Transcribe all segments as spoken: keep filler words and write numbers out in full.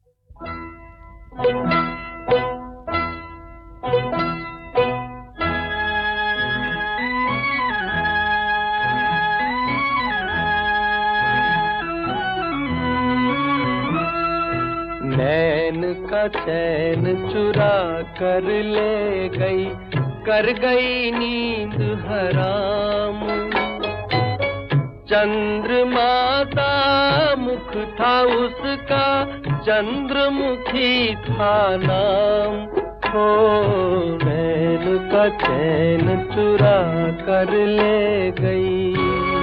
नैन का चैन चुरा कर ले गई, कर गई नींद हराम। चंद्रमाता मुख था उसका, चंद्रमुखी था नाम। हो नैन का चैन चुरा कर ले गई।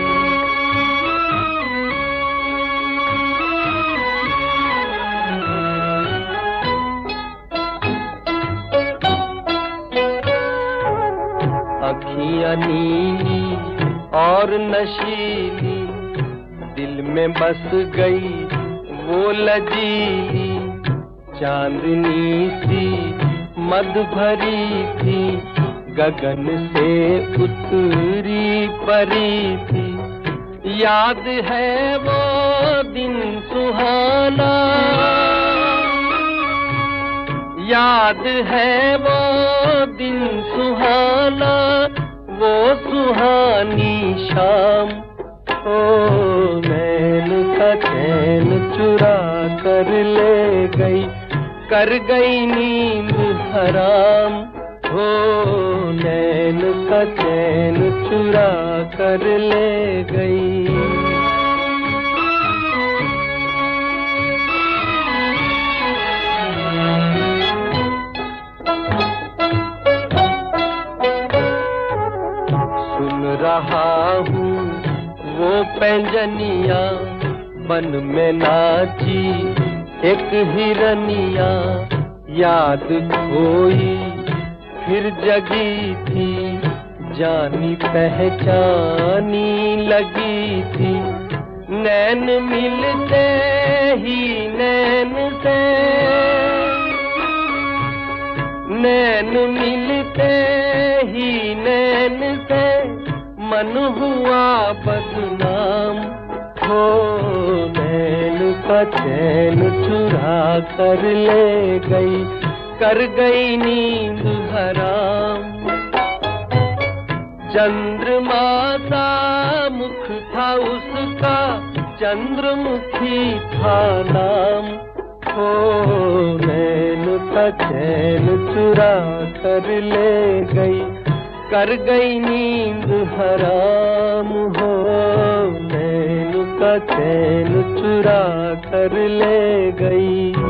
अखियाँ नीली और नशीली, दिल में बस गई वो लजीली। चांदनी सी मद भरी थी, गगन से उतरी परी थी। याद है वो दिन सुहाना, याद है वो दिन सुहाना, वो सुहानी शाम। ओ नैन का चैन चुरा कर ले गई, कर गई नींद हराम। हो नैन का चैन चुरा कर ले गई। रहा हूँ वो पैंजनिया, बन में नाची एक हिरनिया। याद खोई फिर जगी थी, जानी पहचानी लगी थी। नैन मिलते ही नैन से, नैन मिलते ही नैन से, मन हुआ बदनाम। हो नैन का चैन चुरा कर ले गई, कर गई नींद हराम। चंद्रमाता मुख था उसका, चंद्रमुखी था नाम। हो नैन का चैन चुरा कर ले गई, कर गई नींद हराम। हो नैन का चैन चुरा कर ले गई।